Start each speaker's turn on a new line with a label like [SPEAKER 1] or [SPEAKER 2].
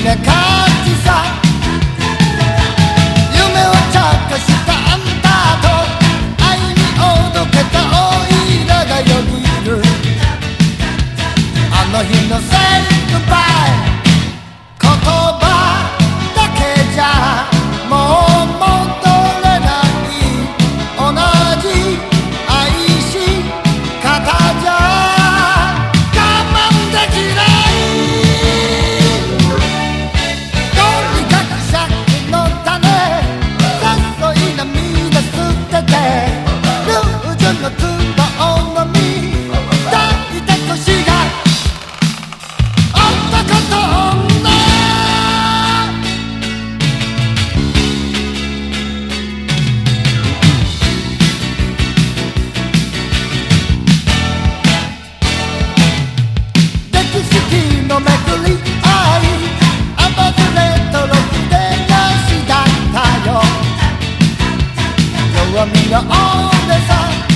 [SPEAKER 1] な感じさ。夢を着火したあんたと愛におどけたおいらがよぎる。あの日の Say goodbye 言葉だけじゃもう戻れない。同じ愛し方じゃ我慢できない。とにかく借の種誘い涙捨ててルージュのつぼを飲み抱いた年が男と女。歴史のめくり合いアバズレとろくでなしだったよ。弱みの俺さ